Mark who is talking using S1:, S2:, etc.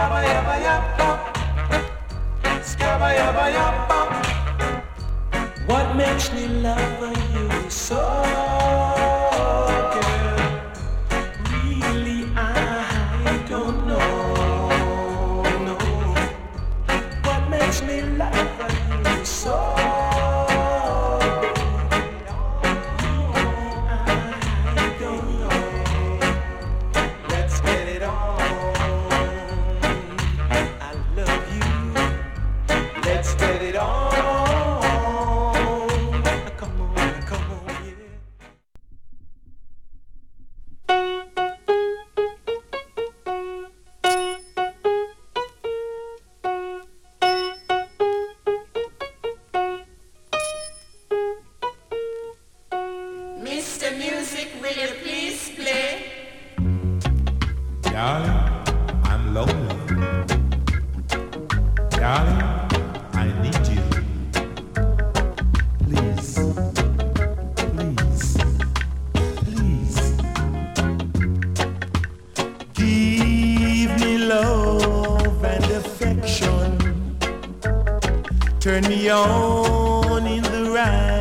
S1: What makes me love you so, girl? Really, I don't know. No. What makes me love you so? I don't know. Let's get it on. I love you. Let's get it on.
S2: Mr. Music, will you please play?
S3: Darling, I'm lonely. Darling, I need you. Please, please, please. Give me love and affection. Turn me on in the right